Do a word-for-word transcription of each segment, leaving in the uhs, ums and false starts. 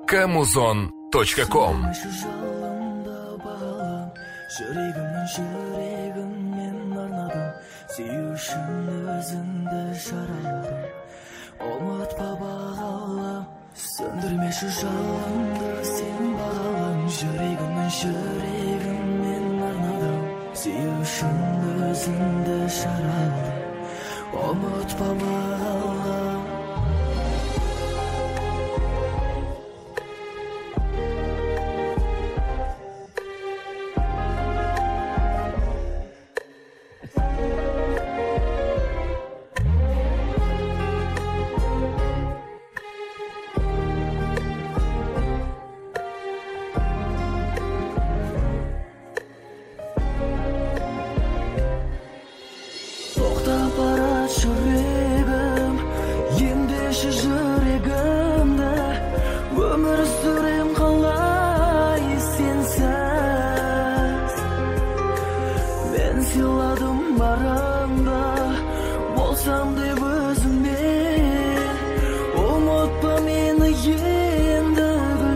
камузон точка ком. жүрегімнің жүрегіммен арнадым сүю үшін өзіңді жаралдым ұмытпа бағалым сөндірмеші жалынды сен бағалым жүрегімнің жүрегіммен арнадым сүю үшін өзіңді жаралдым ұмытпа бағалым жүрегім ендеші жүрегімді өмір сүрем қалай сенсіз мен сыйладым барымды болсам деп өзіңмен ұмытпа мені енді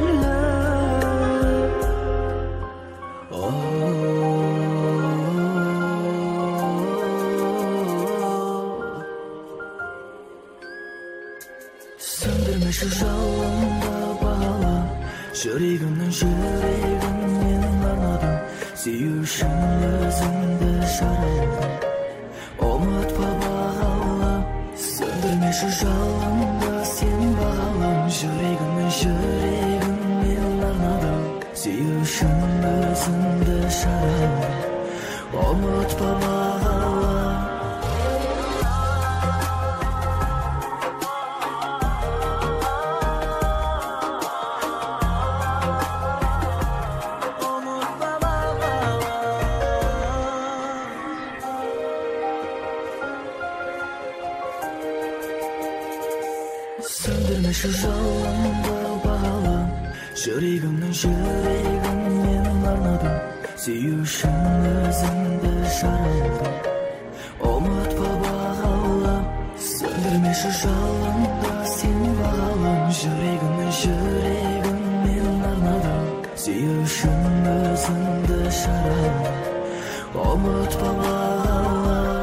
сөндірмеші жалынды бағалым жүрегімнің жүрегіммен арнадым сүю үшін өзіңді жаралдым ұмытпа бағалым сөндірмеші жалынды сен бағалым жүрегімнің жүрегіммен арнадым сүю үшін өзіңді жаралдым ұмытпа бағалым сөндірмеші жалынды бағалым жүрегімнің жүрегіммен арнадым сүю үшін өзіңді жаралдым ұмытпа бағалым сөндірмеші жалынды сен бағалым жүрегімнің жүрегіммен арнадым сүю үшін өзіңді жаралдым ұмытпа бағалым